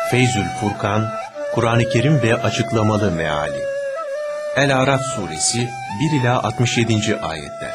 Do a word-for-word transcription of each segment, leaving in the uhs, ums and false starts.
Feyzül Furkan, Kur'an-ı Kerim ve açıklamalı meali. El-Araf suresi bir ila altmış yedinci ayetler.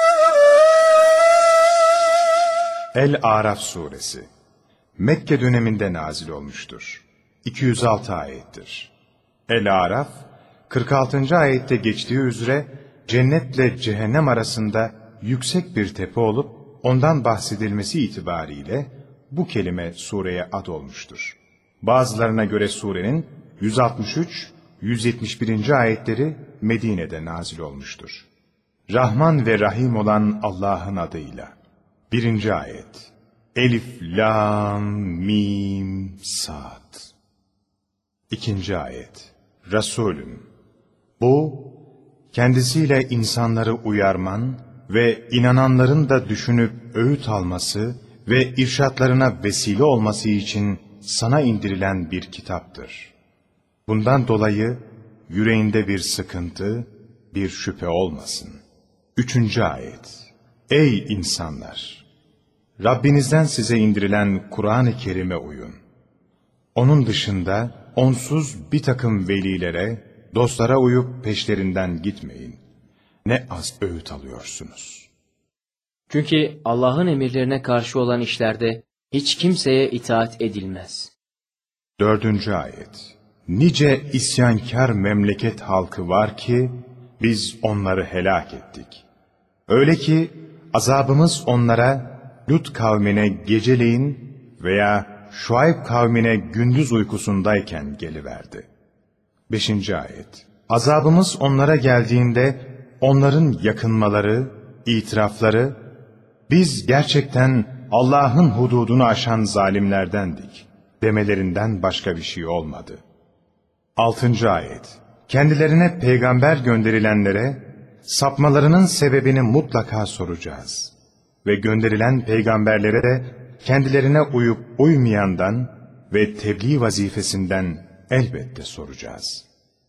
El-Araf suresi Mekke döneminde nazil olmuştur. iki yüz altı ayettir. El-Araf, kırk altıncı ayette geçtiği üzere cennetle cehennem arasında yüksek bir tepe olup ondan bahsedilmesi itibariyle bu kelime sureye ad olmuştur. Bazılarına göre surenin yüz altmış üç yüz yetmiş birinci ayetleri Medine'de nazil olmuştur. Rahman ve Rahim olan Allah'ın adıyla. Birinci ayet. Elif, Lam, Mim, Sad. İkinci ayet. Resulüm. Bu, kendisiyle insanları uyarman ve inananların da düşünüp öğüt alması ve irşatlarına vesile olması için sana indirilen bir kitaptır. Bundan dolayı yüreğinde bir sıkıntı, bir şüphe olmasın. Üçüncü ayet. Ey insanlar! Rabbinizden size indirilen Kur'an-ı Kerim'e uyun. Onun dışında onsuz bir takım velilere, dostlara uyup peşlerinden gitmeyin. Ne az öğüt alıyorsunuz. Çünkü Allah'ın emirlerine karşı olan işlerde hiç kimseye itaat edilmez. Dördüncü ayet. Nice isyankar memleket halkı var ki biz onları helak ettik. Öyle ki azabımız onlara Lut kavmine geceleyin veya Şuayb kavmine gündüz uykusundayken geliverdi. Beşinci ayet. Azabımız onlara geldiğinde onların yakınmaları, itirafları, biz gerçekten Allah'ın hududunu aşan zalimlerdendik demelerinden başka bir şey olmadı. Altıncı ayet. Kendilerine peygamber gönderilenlere sapmalarının sebebini mutlaka soracağız. Ve gönderilen peygamberlere de kendilerine uyup uymayandan ve tebliğ vazifesinden elbette soracağız.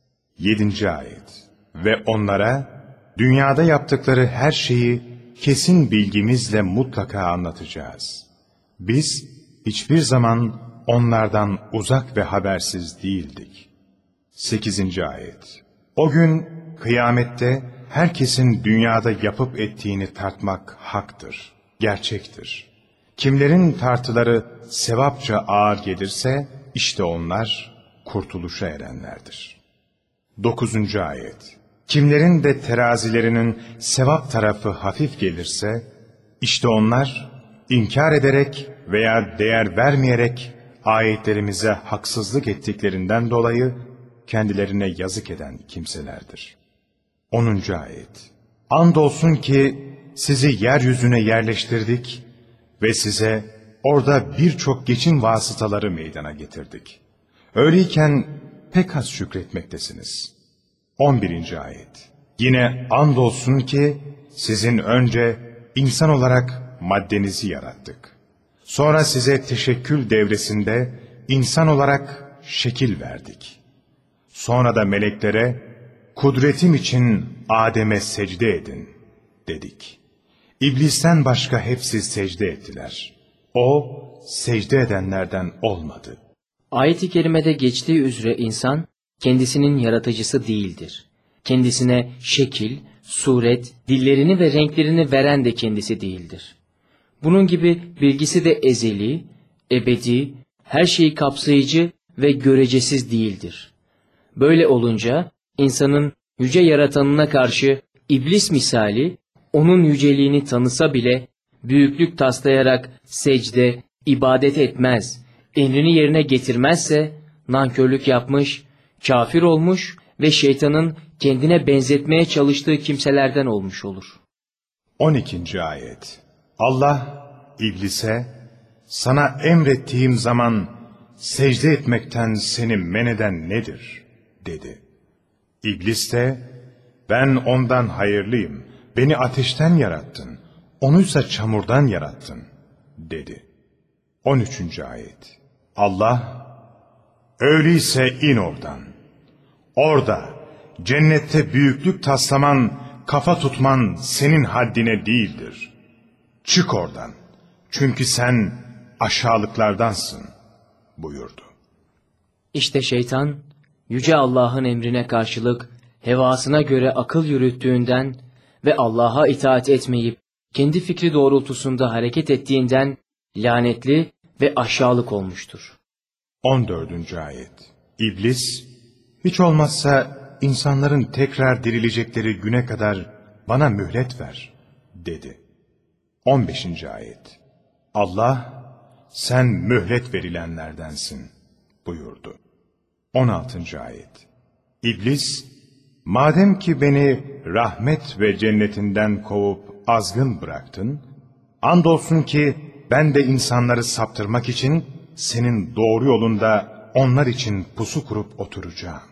Yedinci ayet. Ve onlara dünyada yaptıkları her şeyi kesin bilgimizle mutlaka anlatacağız. Biz hiçbir zaman onlardan uzak ve habersiz değildik. Sekizinci ayet. O gün kıyamette herkesin dünyada yapıp ettiğini tartmak haktır, gerçektir. Kimlerin tartıları sevapça ağır gelirse işte onlar kurtuluşa erenlerdir. Dokuzuncu ayet. Kimlerin de terazilerinin sevap tarafı hafif gelirse işte onlar inkar ederek veya değer vermeyerek ayetlerimize haksızlık ettiklerinden dolayı kendilerine yazık eden kimselerdir. Onuncu ayet. Andolsun ki sizi yeryüzüne yerleştirdik ve size orada birçok geçim vasıtaları meydana getirdik. Öyleyken pek az şükretmektesiniz. On birinci ayet. Yine andolsun ki sizin önce insan olarak maddenizi yarattık. Sonra size teşekkül devresinde insan olarak şekil verdik. Sonra da meleklere kudretim için Adem'e secde edin dedik. İblisten başka hepsi secde ettiler. O secde edenlerden olmadı. Ayet-i kerimede geçtiği üzere insan kendisinin yaratıcısı değildir. Kendisine şekil, suret, dillerini ve renklerini veren de kendisi değildir. Bunun gibi bilgisi de ezeli, ebedi, her şeyi kapsayıcı ve görecesiz değildir. Böyle olunca insanın yüce yaratanına karşı iblis misali, onun yüceliğini tanısa bile büyüklük taslayarak secde, ibadet etmez, emrini yerine getirmezse nankörlük yapmış, kafir olmuş ve şeytanın kendine benzetmeye çalıştığı kimselerden olmuş olur. On ikinci ayet. Allah iblise sana emrettiğim zaman secde etmekten seni men eden nedir dedi. İblis de ben ondan hayırlıyım, beni ateşten yarattın, onuysa çamurdan yarattın dedi. On üçüncü ayet. Allah öyleyse in oradan. Orada cennette büyüklük taslaman, kafa tutman senin haddine değildir. Çık oradan. Çünkü sen aşağılıklardansın buyurdu. İşte şeytan, Yüce Allah'ın emrine karşılık hevasına göre akıl yürüttüğünden ve Allah'a itaat etmeyip kendi fikri doğrultusunda hareket ettiğinden lanetli ve aşağılık olmuştur. on dördüncü ayet. İblis, hiç olmazsa insanların tekrar dirilecekleri güne kadar bana mühlet ver, dedi. on beşinci ayet. Allah, sen mühlet verilenlerdensin, buyurdu. on altıncı ayet. İblis, madem ki beni rahmet ve cennetinden kovup azgın bıraktın, andolsun ki ben de insanları saptırmak için senin doğru yolunda onlar için pusu kurup oturacağım.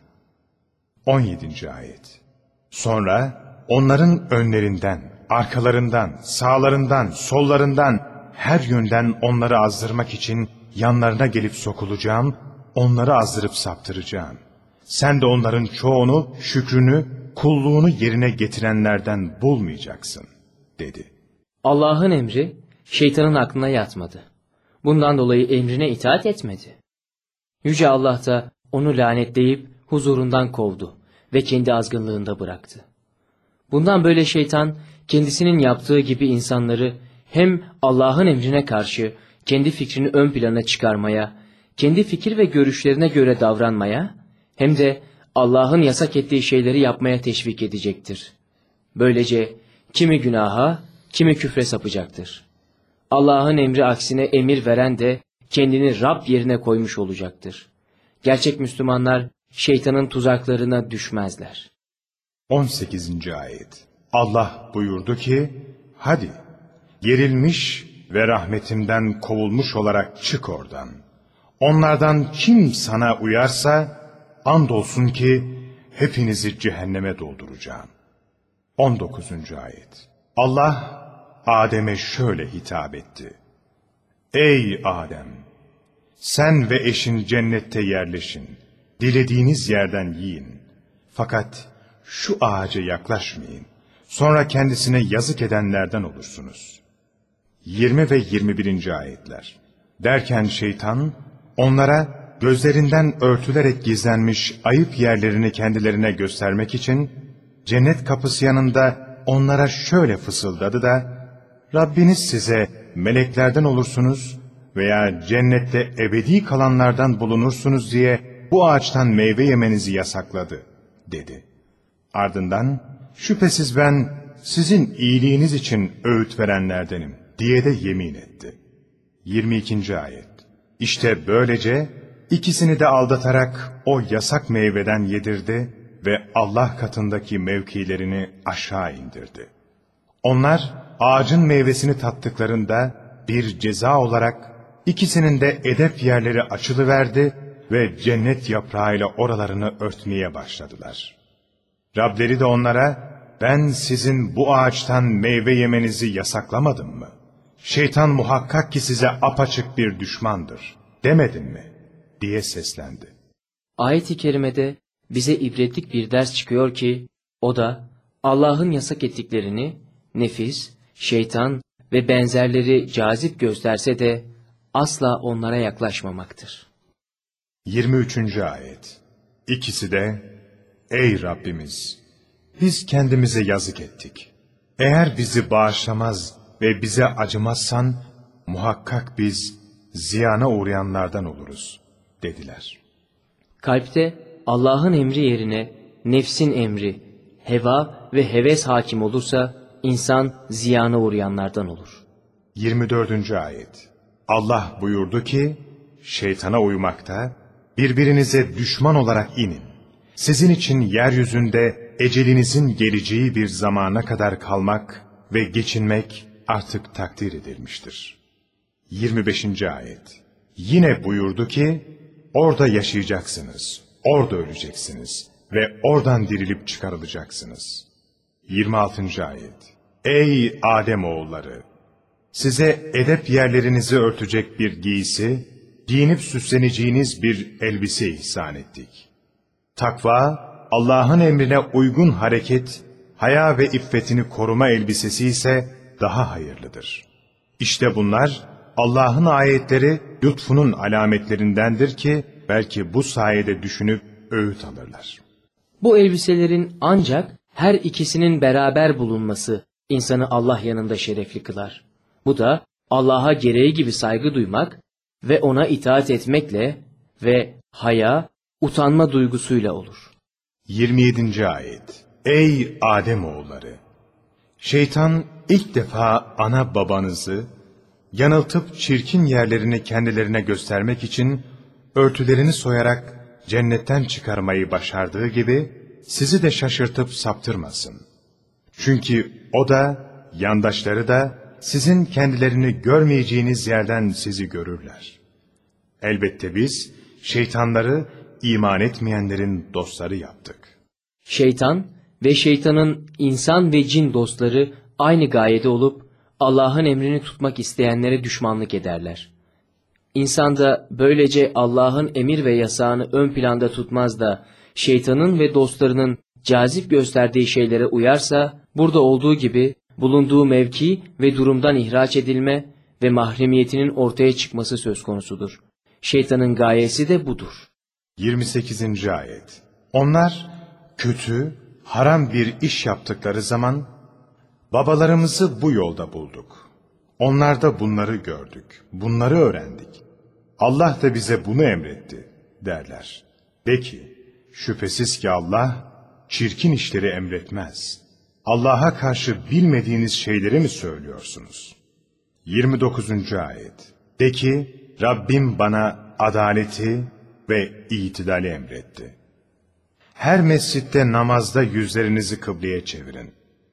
on yedinci ayet. Sonra onların önlerinden, arkalarından, sağlarından, sollarından, her yönden onları azdırmak için yanlarına gelip sokulacağım, onları azdırıp saptıracağım. Sen de onların çoğunu, şükrünü, kulluğunu yerine getirenlerden bulmayacaksın, dedi. Allah'ın emri şeytanın aklına yatmadı. Bundan dolayı emrine itaat etmedi. Yüce Allah da onu lanetleyip huzurundan kovdu ve kendi azgınlığında bıraktı. Bundan böyle şeytan kendisinin yaptığı gibi insanları hem Allah'ın emrine karşı kendi fikrini ön plana çıkarmaya, kendi fikir ve görüşlerine göre davranmaya, hem de Allah'ın yasak ettiği şeyleri yapmaya teşvik edecektir. Böylece kimi günaha, kimi küfre sapacaktır. Allah'ın emri aksine emir veren de kendini Rab yerine koymuş olacaktır. Gerçek Müslümanlar şeytanın tuzaklarına düşmezler. on sekizinci ayet. Allah buyurdu ki, hadi gerilmiş ve rahmetimden kovulmuş olarak çık oradan. Onlardan kim sana uyarsa, andolsun ki hepinizi cehenneme dolduracağım. on dokuzuncu ayet. Allah Adem'e şöyle hitap etti. Ey Adem! Sen ve eşin cennette yerleşin. Dilediğiniz yerden yiyin. Fakat şu ağaca yaklaşmayın. Sonra kendisine yazık edenlerden olursunuz. yirmi ve yirmi birinci ayetler. Derken şeytan onlara gözlerinden örtülerek gizlenmiş ayıp yerlerini kendilerine göstermek için cennet kapısı yanında onlara şöyle fısıldadı da, Rabbiniz size meleklerden olursunuz veya cennette ebedi kalanlardan bulunursunuz diye bu ağaçtan meyve yemenizi yasakladı, dedi. Ardından, şüphesiz ben sizin iyiliğiniz için öğüt verenlerdenim diye de yemin etti. yirmi ikinci ayet. İşte böylece ikisini de aldatarak o yasak meyveden yedirdi ve Allah katındaki mevkilerini aşağı indirdi. Onlar ağacın meyvesini tattıklarında bir ceza olarak ikisinin de edep yerleri açılıverdi ve cennet yaprağıyla oralarını örtmeye başladılar. Rableri de onlara, ben sizin bu ağaçtan meyve yemenizi yasaklamadım mı? Şeytan muhakkak ki size apaçık bir düşmandır, demedin mi? Diye seslendi. Ayet-i kerimede bize ibretlik bir ders çıkıyor ki, o da Allah'ın yasak ettiklerini nefis, şeytan ve benzerleri cazip gösterse de asla onlara yaklaşmamaktır. yirmi üçüncü ayet. İkisi de, ey Rabbimiz! Biz kendimize yazık ettik. Eğer bizi bağışlamaz ve bize acımazsan, muhakkak biz ziyana uğrayanlardan oluruz, dediler. Kalpte Allah'ın emri yerine nefsin emri, heva ve heves hakim olursa, insan ziyana uğrayanlardan olur. yirmi dördüncü ayet. Allah buyurdu ki, şeytana uymakta, birbirinize düşman olarak inin. Sizin için yeryüzünde ecelinizin geleceği bir zamana kadar kalmak ve geçinmek artık takdir edilmiştir. yirmi beşinci ayet. Yine buyurdu ki, orada yaşayacaksınız, orada öleceksiniz ve oradan dirilip çıkarılacaksınız. yirmi altıncı ayet. Ey Adem oğulları! Size edep yerlerinizi örtecek bir giysi, giyinip süsleneceğiniz bir elbise ihsan ettik. Takva, Allah'ın emrine uygun hareket, haya ve iffetini koruma elbisesi ise daha hayırlıdır. İşte bunlar Allah'ın ayetleri lütfunun alametlerindendir ki, belki bu sayede düşünüp öğüt alırlar. Bu elbiselerin ancak her ikisinin beraber bulunması insanı Allah yanında şerefli kılar. Bu da Allah'a gereği gibi saygı duymak ve ona itaat etmekle ve haya, utanma duygusuyla olur. yirmi yedinci ayet. Ey Ademoğulları! Şeytan ilk defa ana babanızı yanıltıp çirkin yerlerini kendilerine göstermek için örtülerini soyarak cennetten çıkarmayı başardığı gibi sizi de şaşırtıp saptırmasın. Çünkü o da, yandaşları da sizin kendilerini görmeyeceğiniz yerden sizi görürler. Elbette biz şeytanları iman etmeyenlerin dostları yaptık. Şeytan ve şeytanın insan ve cin dostları aynı gayede olup Allah'ın emrini tutmak isteyenlere düşmanlık ederler. İnsan da böylece Allah'ın emir ve yasağını ön planda tutmaz da şeytanın ve dostlarının cazip gösterdiği şeylere uyarsa, burada olduğu gibi bulunduğu mevki ve durumdan ihraç edilme ve mahremiyetinin ortaya çıkması söz konusudur. Şeytanın gayesi de budur. yirmi sekizinci ayet. Onlar kötü, haram bir iş yaptıkları zaman, babalarımızı bu yolda bulduk. Onlarda bunları gördük, bunları öğrendik. Allah da bize bunu emretti derler. De ki, şüphesiz ki Allah çirkin işleri emretmez. Allah'a karşı bilmediğiniz şeyleri mi söylüyorsunuz? yirmi dokuzuncu ayet. De ki, Rabbim bana adaleti ve itidali emretti. Her mescitte namazda yüzlerinizi kıbleye çevirin.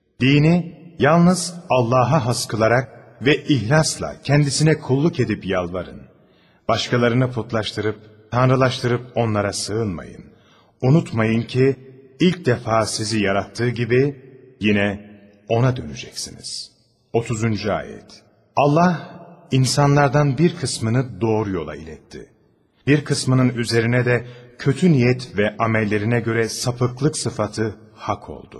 Dini yalnız Allah'a has kılarak ve ihlasla kendisine kulluk edip yalvarın. Başkalarını putlaştırıp, tanrılaştırıp onlara sığınmayın. Unutmayın ki ilk defa sizi yarattığı gibi yine ona döneceksiniz. otuzuncu ayet. Allah insanlardan bir kısmını doğru yola iletti. Bir kısmının üzerine de kötü niyet ve amellerine göre sapıklık sıfatı hak oldu.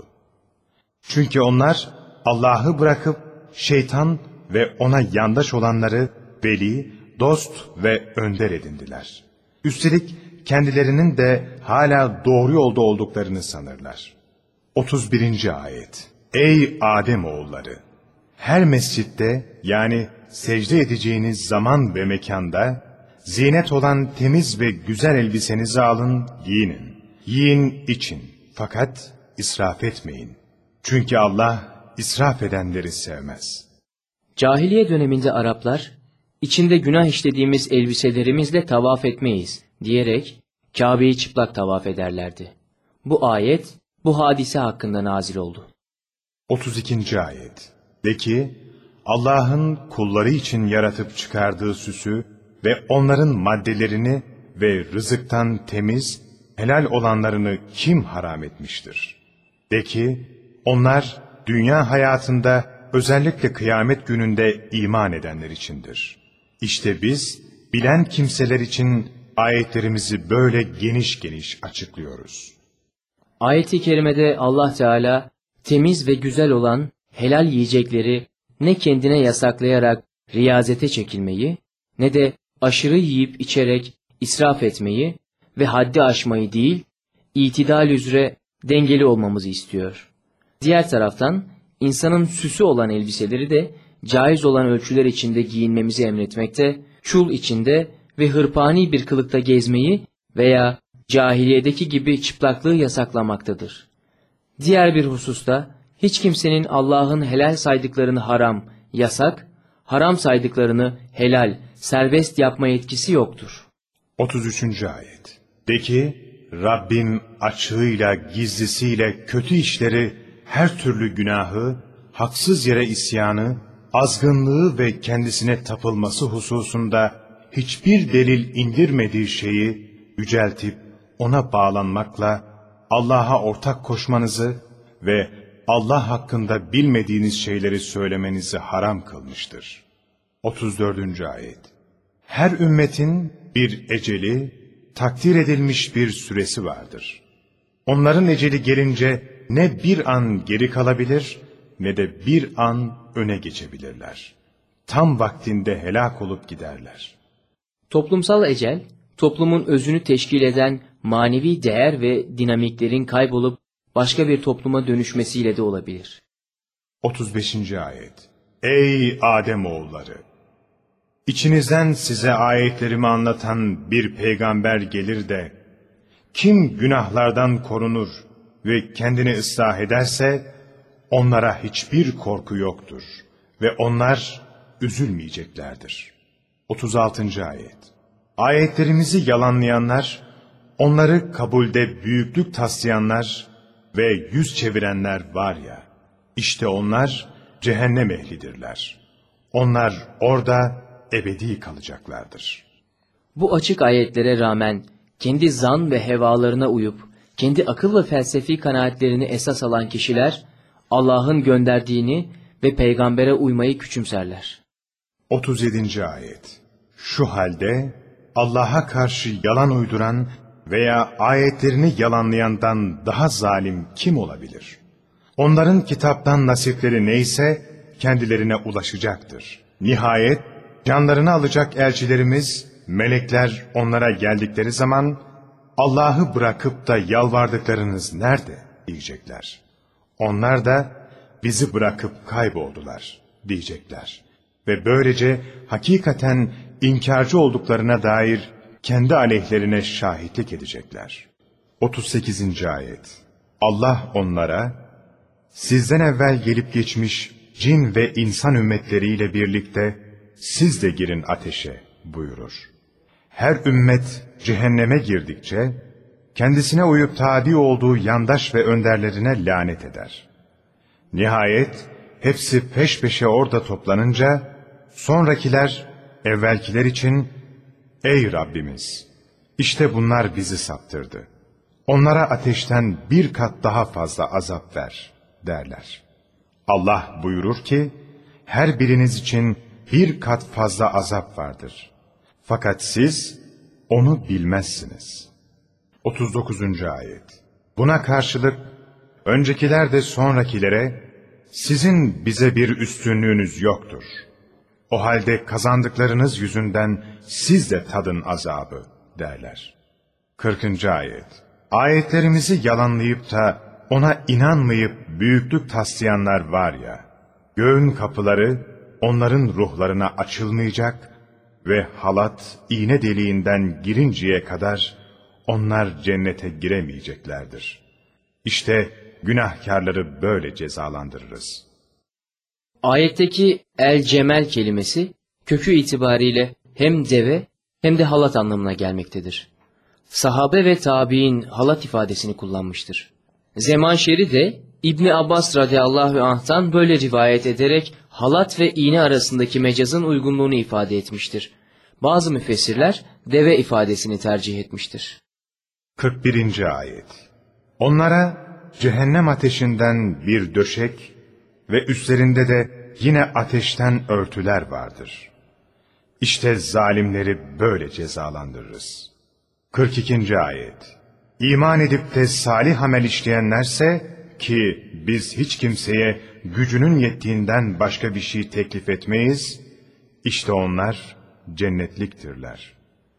Çünkü onlar Allah'ı bırakıp şeytan ve ona yandaş olanları veli, dost ve önder edindiler. Üstelik kendilerinin de hala doğru yolda olduklarını sanırlar. otuz birinci ayet. Ey Ademoğulları! Her mescitte, yani secde edeceğiniz zaman ve mekanda zinet olan temiz ve güzel elbisenizi alın, giyinin. Yiyin, için. Fakat israf etmeyin. Çünkü Allah israf edenleri sevmez. Cahiliye döneminde Araplar, içinde günah işlediğimiz elbiselerimizle tavaf etmeyiz diyerek Kabe'yi çıplak tavaf ederlerdi. Bu ayet bu hadise hakkında nazil oldu. otuz ikinci ayet. De ki, Allah'ın kulları için yaratıp çıkardığı süsü ve onların maddelerini ve rızıktan temiz, helal olanlarını kim haram etmiştir? De ki, onlar dünya hayatında özellikle kıyamet gününde iman edenler içindir. İşte biz bilen kimseler için ayetlerimizi böyle geniş geniş açıklıyoruz. Ayet-i kerimede Allah Teala temiz ve güzel olan helal yiyecekleri ne kendine yasaklayarak riyazete çekilmeyi, ne de aşırı yiyip içerek israf etmeyi ve haddi aşmayı değil, itidal üzere dengeli olmamızı istiyor. Diğer taraftan insanın süsü olan elbiseleri de caiz olan ölçüler içinde giyinmemizi emretmekte, çul içinde ve hırpani bir kılıkta gezmeyi veya cahiliyedeki gibi çıplaklığı yasaklamaktadır. Diğer bir hususta hiç kimsenin Allah'ın helal saydıklarını haram, yasak, haram saydıklarını helal, serbest yapma yetkisi yoktur. otuz üçüncü ayet. De ki, Rabbim açığıyla gizlisiyle kötü işleri, her türlü günahı, haksız yere isyanı, azgınlığı ve kendisine tapılması hususunda hiçbir delil indirmediği şeyi yüceltip ona bağlanmakla Allah'a ortak koşmanızı ve Allah hakkında bilmediğiniz şeyleri söylemenizi haram kılmıştır. otuz dördüncü ayet. Her ümmetin bir eceli, takdir edilmiş bir süresi vardır. Onların eceli gelince ne bir an geri kalabilir ne de bir an öne geçebilirler. Tam vaktinde helak olup giderler. Toplumsal ecel, toplumun özünü teşkil eden manevi değer ve dinamiklerin kaybolup başka bir topluma dönüşmesiyle de olabilir. otuz beşinci ayet. Ey Ademoğulları! İçinizden size ayetlerimi anlatan bir peygamber gelir de, kim günahlardan korunur ve kendini ıslah ederse, onlara hiçbir korku yoktur ve onlar üzülmeyeceklerdir. otuz altıncı ayet. Ayetlerimizi yalanlayanlar, onları kabulde büyüklük taslayanlar ve yüz çevirenler var ya, işte onlar cehennem ehlidirler. Onlar orada ebedi kalacaklardır. Bu açık ayetlere rağmen kendi zan ve hevalarına uyup kendi akıl ve felsefi kanaatlerini esas alan kişiler Allah'ın gönderdiğini ve peygambere uymayı küçümserler. otuz yedinci ayet. Şu halde Allah'a karşı yalan uyduran veya ayetlerini yalanlayandan daha zalim kim olabilir? Onların kitaptan nasipleri neyse kendilerine ulaşacaktır. Nihayet canlarını alacak elçilerimiz, melekler onlara geldikleri zaman, Allah'ı bırakıp da yalvardıklarınız nerede diyecekler. Onlar da bizi bırakıp kayboldular diyecekler. Ve böylece hakikaten inkarcı olduklarına dair kendi aleyhlerine şahitlik edecekler. otuz sekizinci ayet. Allah onlara, sizden evvel gelip geçmiş cin ve insan ümmetleriyle birlikte siz de girin ateşe buyurur. Her ümmet cehenneme girdikçe kendisine uyup tabi olduğu yandaş ve önderlerine lanet eder. Nihayet hepsi peş peşe orada toplanınca sonrakiler evvelkiler için ey Rabbimiz, işte bunlar bizi saptırdı. Onlara ateşten bir kat daha fazla azap ver derler. Allah buyurur ki, her biriniz için bir kat fazla azap vardır. Fakat siz onu bilmezsiniz. otuz dokuzuncu ayet. Buna karşılık öncekiler de sonrakilere, sizin bize bir üstünlüğünüz yoktur. O halde kazandıklarınız yüzünden siz de tadın azabı derler. kırkıncı ayet. Ayetlerimizi yalanlayıp da ona inanmayıp büyüklük taslayanlar var ya, göğün kapıları onların ruhlarına açılmayacak ve halat iğne deliğinden girinceye kadar onlar cennete giremeyeceklerdir. İşte günahkarları böyle cezalandırırız. Ayetteki el-cemel kelimesi kökü itibariyle hem deve hem de halat anlamına gelmektedir. Sahabe ve tabiin halat ifadesini kullanmıştır. Zemanşeri de İbni Abbas radıyallahu anh'tan böyle rivayet ederek halat ve iğne arasındaki mecazın uygunluğunu ifade etmiştir. Bazı müfessirler deve ifadesini tercih etmiştir. kırk birinci ayet. Onlara cehennem ateşinden bir döşek ve üstlerinde de yine ateşten örtüler vardır. İşte zalimleri böyle cezalandırırız. kırk ikinci ayet. İman edip de salih amel işleyenlerse, ki biz hiç kimseye gücünün yettiğinden başka bir şey teklif etmeyiz, işte onlar cennetliktirler.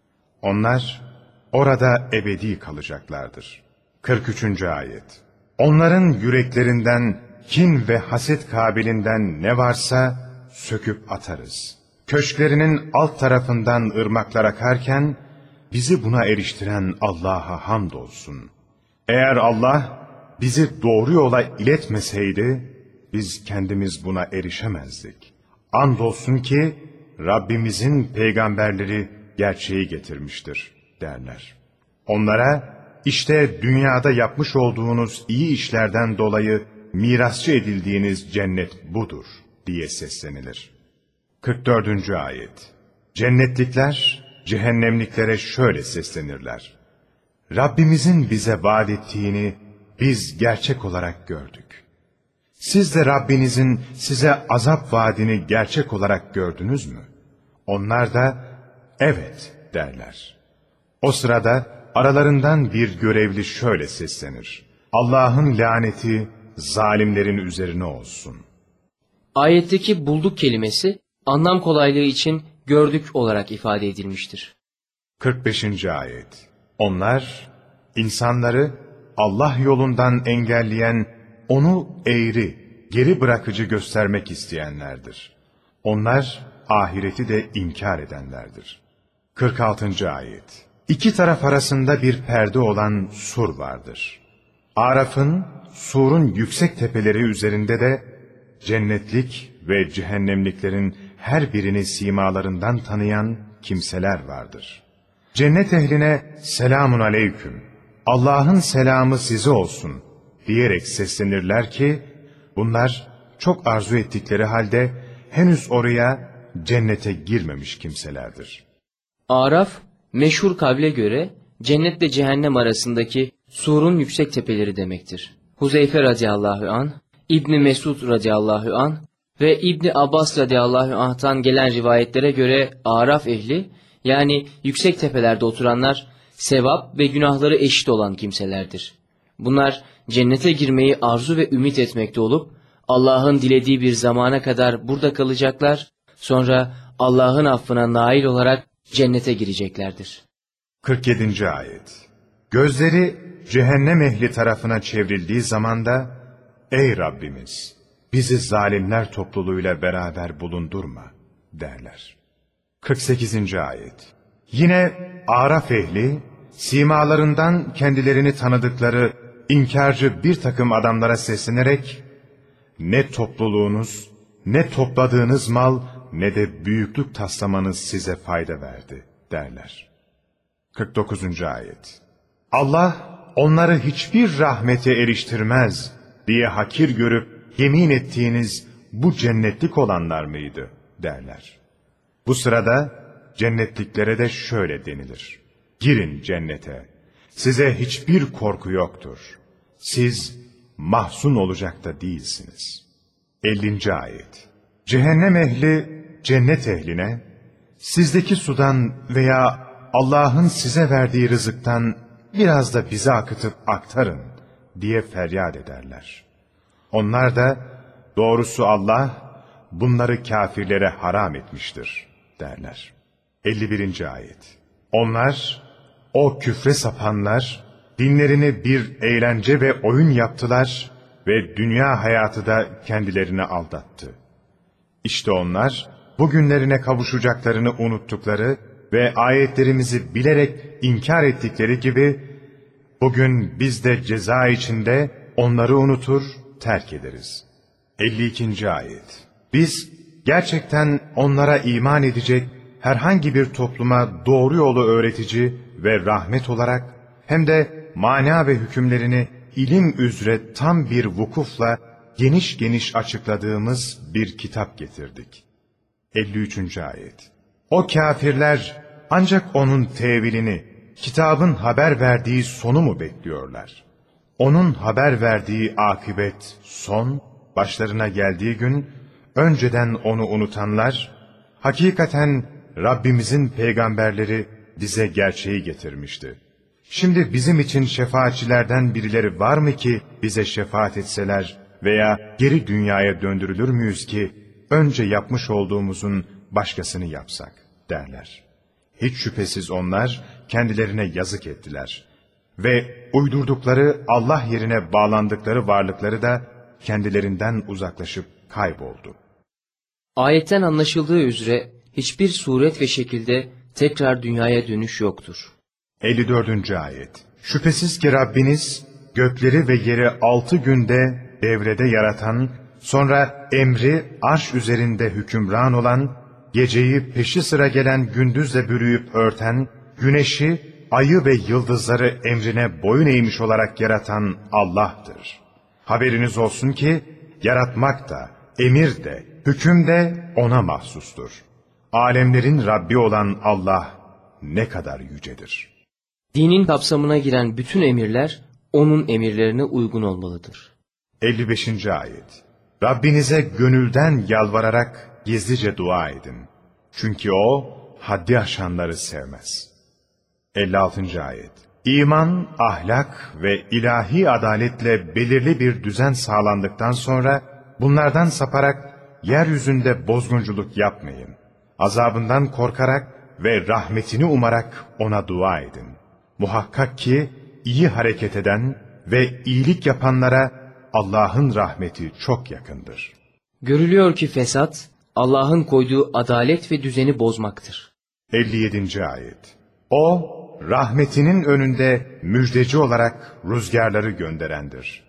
Onlar orada ebedi kalacaklardır. kırk üçüncü ayet. Onların yüreklerinden kin ve haset kabilinden ne varsa söküp atarız. Köşklerinin alt tarafından ırmaklar akarken, bizi buna eriştiren Allah'a hamdolsun. Eğer Allah bizi doğru yola iletmeseydi, biz kendimiz buna erişemezdik. Andolsun ki Rabbimizin peygamberleri gerçeği getirmiştir derler. Onlara işte dünyada yapmış olduğunuz iyi işlerden dolayı mirasçı edildiğiniz cennet budur diye seslenilir. kırk dördüncü ayet. Cennetlikler cehennemliklere şöyle seslenirler. Rabbimizin bize vaat ettiğini biz gerçek olarak gördük. Siz de Rabbinizin size azap vaadini gerçek olarak gördünüz mü? Onlar da evet derler. O sırada aralarından bir görevli şöyle seslenir. Allah'ın laneti zalimlerin üzerine olsun. Ayetteki bulduk kelimesi anlam kolaylığı için gördük olarak ifade edilmiştir. kırk beşinci ayet. Onlar, insanları Allah yolundan engelleyen, onu eğri, geri bırakıcı göstermek isteyenlerdir. Onlar, ahireti de inkar edenlerdir. kırk altıncı ayet. İki taraf arasında bir perde olan sur vardır. Araf'ın, surun yüksek tepeleri üzerinde de, cennetlik ve cehennemliklerin her birini simalarından tanıyan kimseler vardır. Cennet ehline selamun aleyküm, Allah'ın selamı size olsun diyerek seslenirler ki, bunlar çok arzu ettikleri halde henüz oraya, cennete girmemiş kimselerdir. Araf, meşhur kavle göre cennetle cehennem arasındaki surun yüksek tepeleri demektir. Huzeyfe radıyallahu anh, İbni Mesud radıyallahu anh ve İbni Abbas radıyallahu anh'tan gelen rivayetlere göre Araf ehli, yani yüksek tepelerde oturanlar, sevap ve günahları eşit olan kimselerdir. Bunlar cennete girmeyi arzu ve ümit etmekte olup, Allah'ın dilediği bir zamana kadar burada kalacaklar, sonra Allah'ın affına nail olarak cennete gireceklerdir. kırk yedinci ayet. Gözleri cehennem ehli tarafına çevrildiği zaman da, ey Rabbimiz, bizi zalimler topluluğuyla beraber bulundurma derler. kırk sekizinci ayet. Yine Araf ehli, simalarından kendilerini tanıdıkları inkarcı bir takım adamlara seslenerek, ne topluluğunuz, ne topladığınız mal, ne de büyüklük taslamanız size fayda verdi derler. kırk dokuzuncu ayet. Allah onları hiçbir rahmete eriştirmez diye hakir görüp yemin ettiğiniz bu cennetlik olanlar mıydı derler. Bu sırada cennetliklere de şöyle denilir: girin cennete, size hiçbir korku yoktur. Siz mahzun olacak da değilsiniz. ellinci ayet. Cehennem ehli cennet ehline, sizdeki sudan veya Allah'ın size verdiği rızıktan biraz da bize akıtıp aktarın diye feryat ederler. Onlar da, doğrusu Allah bunları kafirlere haram etmiştir derler. elli birinci ayet. Onlar, o küfre sapanlar, dinlerini bir eğlence ve oyun yaptılar ve dünya hayatı da kendilerini aldattı. İşte onlar, bugünlerine kavuşacaklarını unuttukları ve ayetlerimizi bilerek inkar ettikleri gibi, bugün biz de ceza içinde onları unutur, terk ederiz. elli ikinci ayet. Biz gerçekten onlara iman edecek herhangi bir topluma doğru yolu öğretici ve rahmet olarak, hem de mana ve hükümlerini ilim üzere tam bir vukufla geniş geniş açıkladığımız bir kitap getirdik. elli üçüncü ayet. O kâfirler ancak onun tevilini, kitabın haber verdiği sonu mu bekliyorlar? Onun haber verdiği akıbet, son, başlarına geldiği gün, önceden onu unutanlar, hakikaten Rabbimizin peygamberleri bize gerçeği getirmişti. Şimdi bizim için şefaatçilerden birileri var mı ki bize şefaat etseler veya geri dünyaya döndürülür müyüz ki önce yapmış olduğumuzun başkasını yapsak derler. Hiç şüphesiz onlar kendilerine yazık ettiler ve uydurdukları Allah yerine bağlandıkları varlıkları da kendilerinden uzaklaşıp kayboldu. Ayetten anlaşıldığı üzere hiçbir suret ve şekilde tekrar dünyaya dönüş yoktur. elli dördüncü ayet. Şüphesiz ki Rabbiniz gökleri ve yeri altı günde devrede yaratan, sonra emri arş üzerinde hükümran olan, geceyi peşi sıra gelen gündüzle bürüyüp örten, güneşi, ayı ve yıldızları emrine boyun eğmiş olarak yaratan Allah'tır. Haberiniz olsun ki yaratmak da, emir de, hüküm de O'na mahsustur. Alemlerin Rabbi olan Allah ne kadar yücedir. Dinin kapsamına giren bütün emirler O'nun emirlerine uygun olmalıdır. elli beşinci ayet. Rabbinize gönülden yalvararak gizlice dua edin. Çünkü O haddi aşanları sevmez. elli altıncı ayet. İman, ahlak ve ilahi adaletle belirli bir düzen sağlandıktan sonra bunlardan saparak yeryüzünde bozgunculuk yapmayın. Azabından korkarak ve rahmetini umarak ona dua edin. Muhakkak ki iyi hareket eden ve iyilik yapanlara Allah'ın rahmeti çok yakındır. Görülüyor ki fesat, Allah'ın koyduğu adalet ve düzeni bozmaktır. elli yedinci ayet. O, rahmetinin önünde müjdeci olarak rüzgarları gönderendir.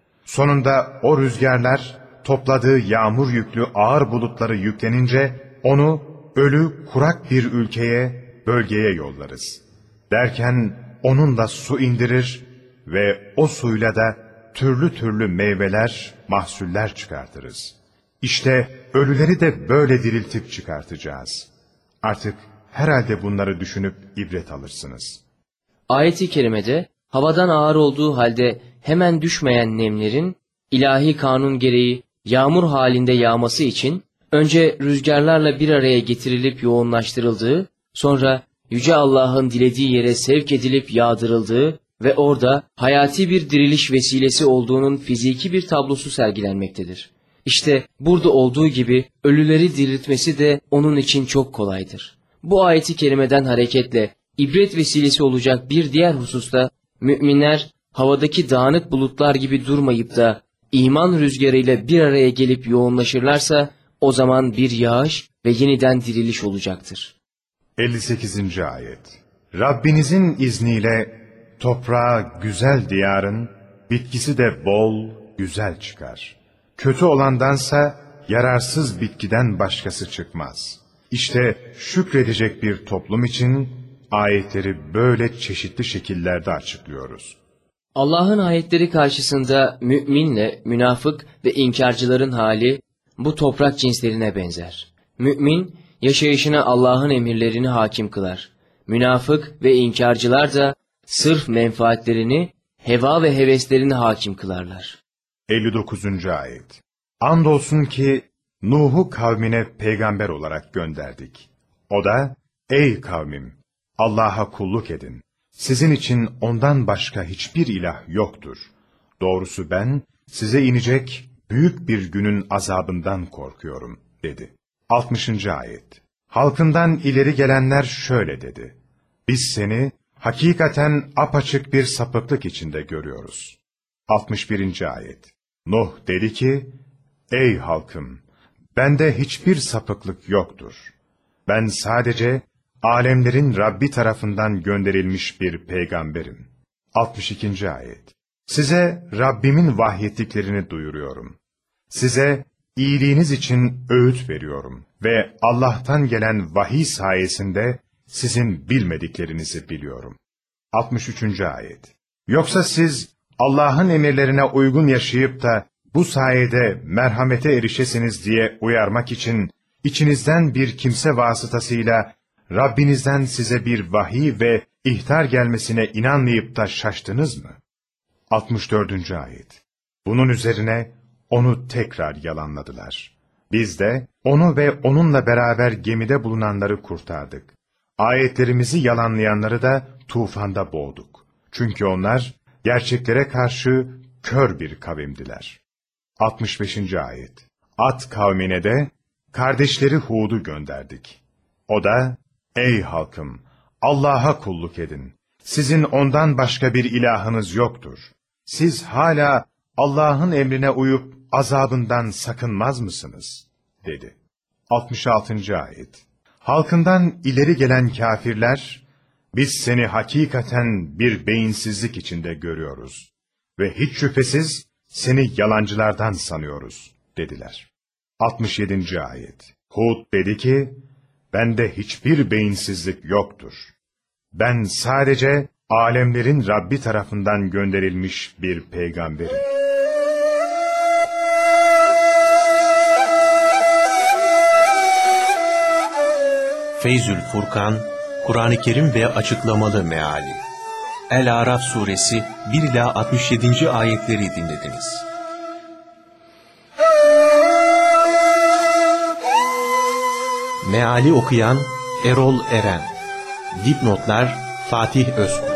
Sonunda o rüzgarlar topladığı yağmur yüklü ağır bulutları yüklenince onu ölü kurak bir ülkeye, bölgeye yollarız. Derken onunla su indirir ve o suyla da türlü türlü meyveler, mahsuller çıkartırız. İşte ölüleri de böyle diriltip çıkartacağız. Artık herhalde bunları düşünüp ibret alırsınız. Ayet-i kerimede havadan ağır olduğu halde hemen düşmeyen nemlerin ilahi kanun gereği yağmur halinde yağması için önce rüzgarlarla bir araya getirilip yoğunlaştırıldığı, sonra Yüce Allah'ın dilediği yere sevk edilip yağdırıldığı ve orada hayati bir diriliş vesilesi olduğunun fiziki bir tablosu sergilenmektedir. İşte burada olduğu gibi ölüleri diriltmesi de onun için çok kolaydır. Bu ayeti kerimeden hareketle ibret vesilesi olacak bir diğer hususta müminler havadaki dağınık bulutlar gibi durmayıp da iman rüzgarıyla bir araya gelip yoğunlaşırlarsa o zaman bir yağış ve yeniden diriliş olacaktır. elli sekizinci ayet. Rabbinizin izniyle toprağa güzel diyarın, bitkisi de bol, güzel çıkar. Kötü olandansa yararsız bitkiden başkası çıkmaz. İşte şükredecek bir toplum için ayetleri böyle çeşitli şekillerde açıklıyoruz. Allah'ın ayetleri karşısında müminle münafık ve inkarcıların hali bu toprak cinslerine benzer. Mümin yaşayışına Allah'ın emirlerini hakim kılar. Münafık ve inkarcılar da sırf menfaatlerini, heva ve heveslerini hakim kılarlar. elli dokuzuncu ayet. Andolsun ki Nuh'u kavmine peygamber olarak gönderdik. O da, ey kavmim, Allah'a kulluk edin. Sizin için ondan başka hiçbir ilah yoktur. Doğrusu ben size inecek büyük bir günün azabından korkuyorum, dedi. altmışıncı ayet. Halkından ileri gelenler şöyle dedi. Biz seni hakikaten apaçık bir sapıklık içinde görüyoruz. altmış birinci ayet. Nuh dedi ki, ey halkım, bende hiçbir sapıklık yoktur. Ben sadece alemlerin Rabbi tarafından gönderilmiş bir peygamberim. altmış ikinci ayet. Size Rabbimin vahyettiklerini duyuruyorum. Size iyiliğiniz için öğüt veriyorum ve Allah'tan gelen vahiy sayesinde sizin bilmediklerinizi biliyorum. altmış üçüncü ayet. Yoksa siz Allah'ın emirlerine uygun yaşayıp da bu sayede merhamete erişesiniz diye uyarmak için içinizden bir kimse vasıtasıyla Rabbinizden size bir vahiy ve ihtar gelmesine inanmayıp da şaştınız mı? altmış dördüncü ayet. Bunun üzerine onu tekrar yalanladılar. Biz de onu ve onunla beraber gemide bulunanları kurtardık. Ayetlerimizi yalanlayanları da tufanda boğduk. Çünkü onlar gerçeklere karşı kör bir kavimdiler. altmış beşinci ayet. Ad kavmine de kardeşleri Hud'u gönderdik. O da, ey halkım, Allah'a kulluk edin. Sizin ondan başka bir ilahınız yoktur. Siz hala Allah'ın emrine uyup azabından sakınmaz mısınız? dedi. altmış altıncı ayet. Halkından ileri gelen kâfirler, biz seni hakikaten bir beyinsizlik içinde görüyoruz ve hiç şüphesiz seni yalancılardan sanıyoruz, dediler. altmış yedinci ayet. Hud dedi ki, bende hiçbir beyinsizlik yoktur. Ben sadece alemlerin Rabbi tarafından gönderilmiş bir peygamberim. Feyzül Furkan, Kur'an-ı Kerim ve açıklamalı meali. El-Araf suresi bir ila altmış yedinci ayetleri dinlediniz. Meali okuyan Erol Eren. Dipnotlar Fatih Özkul.